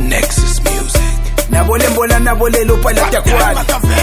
Nexus Music. Nabole mbola nabole lopa la takwali.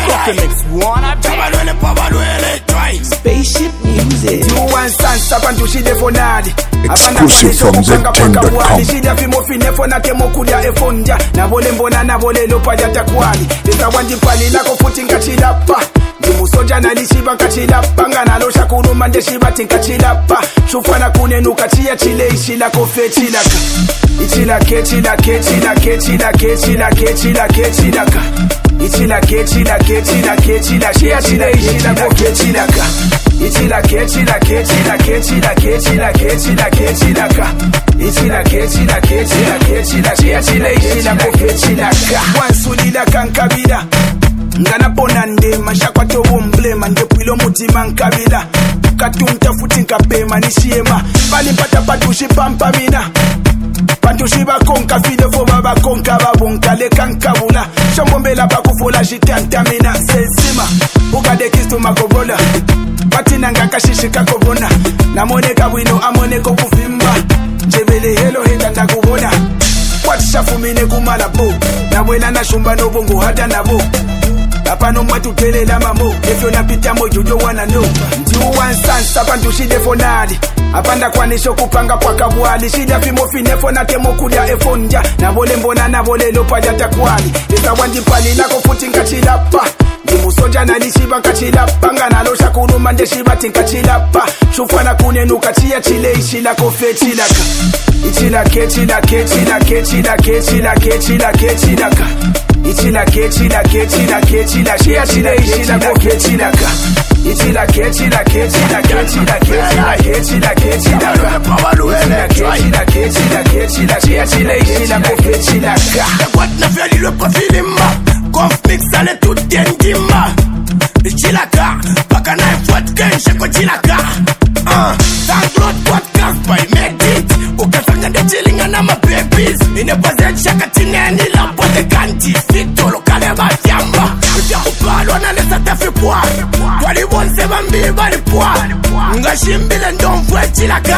Spaceship Music. You want sans abantu shide fonali. Exclusive from Z10.com. Shide fimo fine fona ke mokulia efonja. Nabole mbona nabole lopa la takwali. Esa wandi pali lako futi nkachilapa. Musoja na lishiba nkachilapa. Ngana lo shakuru mande shiba tinkachilapa. Shufana kunenuka chia chile ishila kofe chilaka. Ichilake chilake chilake chilake chilake chilake chilaka. Ichilake chilake chilake chilake chilake chilake chilaka. Ichilake chilake chilake chilake chilake chilake chilaka. Ichilake chilake chilake chilake chilake chilaka. Wansulila kankabila ngana ponande mashakwa tobo mblema ndepwilo mutima nkabila katunta futi nkapema nishiema bali mpata patushi pampa mina patushi bakonka fide fo baba konka babonka le kankabula shombombela bakufola jitanta mina sesima ukade kisto makobola batina ngakashishi kakobona namoneka bwino amoneko kuvimba njebele helo heta ndakubona watishafumine kumalabo nabwela nashumba nobongo hata nabo apano mwatutelela mamo efyo napita mojujo wana no ntiu wansansa pantu shide fonali apanda kwanisho kupanga kwa kabwali shida fimo finefo na temo kulia efonja nabole mbona nabole lopa jata kwali esa wandi pali lako futi nkachilapa Musoja na lishiba nkachilapa ngana lo shakuru mande shiba tinkachilapa shufana kunenuka chia chile ishila kofe chilaka Ichilake chilake chilake chilake chilake chilake chilaka Ichilake chilake chilake chilake chilake chilake chilaka Ichilake chilake chilake chilake chilake chilake chilaka Ichilake chilake chilake chilake chilake chilaka What na feli le profilima Conf mix ale tout dendima Chilaka Baka na fwat kenshe ko chilaka Tanglot podcast by Medit Ukafanya de chillinga na ma babies Inepozet shaka tineni lampo de kanti Fito lokale mafyamba Vya kupalwa na lesa tafipwa Kwali bonse bambi balipwa Nga shimbile ndonfwe chilaka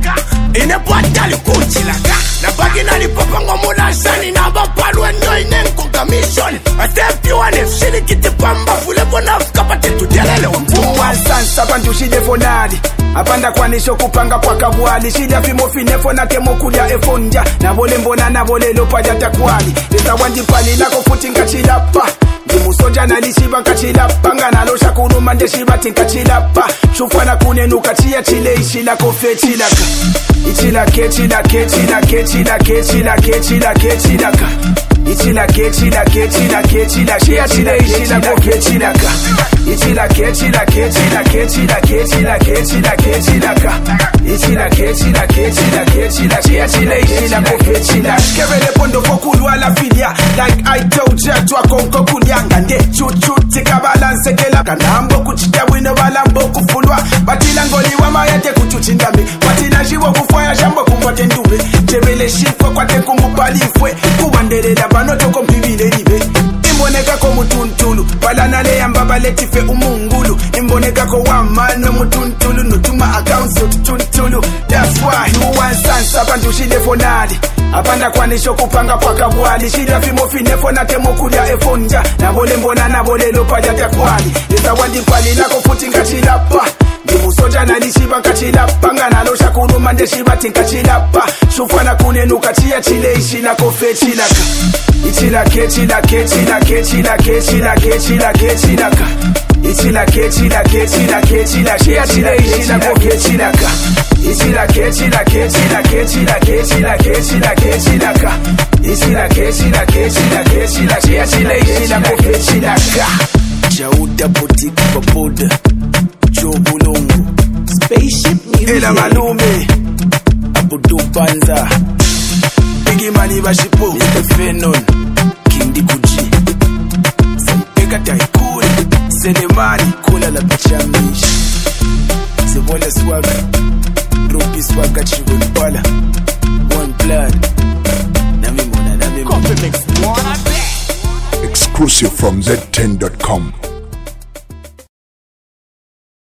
Inepota likuchilaka Na bagi na lipopango mula shani Na bapalwe nyo inenko commission Asepi wane fshili kiti pamba Fule bona fkapate tutelele Mwa sansa pantu shide fonali apanda kwanisho kupanga kwa kabwali shida fimo finefo na temo kulia efonja nabole mbona nabole lopa jata kwali esa wandi pali lako futi nkachilapa Musoja na lishiba nkachilapa ngana lo shakuru mande shiba tinkachilapa shufana kunenuka chia chile ishila kofe chilaka Ichilake chilake chilake chilake chilake chilake chilaka Ichilake chilake chilake chilake chilake chilake chilaka Ichilake chilake chilake chilake chilake chilake chilaka Ichilake chilake chilake chilake chilake chilaka Kevele pondo fokulwa la filia like I told ya twa konko kulyanga nde chuchu tika balance kela kanambo kuchita wino balambo kufulwa batila ngoli wa mayete kuchuchindambi batila jiwo kufaya jambo kumbote ndube jebele shifo kwa te kumupalifwe kubandelela banoto kompibile nibe imboneka ko mutuntulu balanale yamba baletife umungulu imboneka ko wamano mutuntulu nutuma accounts tutuntulu that's why you want sansa bantu shide fonali apanda kwanisho kupanga kwa kabwali shida fimo finefo na temo kulia efonja nabole mbona nabole lopa jata kwali esa wandi pali lako futi nkachilapa Musoja na lishiba nkachilapa ngana lo shakuru mande shiba tinkachilapa shufana kunenuka chia chile ishila kofe chilaka Ichilake chilake chilake chilake chilake chilake chilaka Ichilake chilake chilake chilake chilake chilake chilaka Ichilake chilake chilake chilake chilake chilake chilaka Ichilake chilake chilake chilake chilake chilake chilaka Jauda boutique papoda Jobulongo Spaceship Music. Ela malume Abudu Banza Biggie Mani Bashipo Mr. Fenon King Dikuji Sampeka Taikuri Senemani Kula la Bichamish Sebola Swaga Rupi Swaga Chiwempala One Blood Nami Mona Exclusive from Z10.com.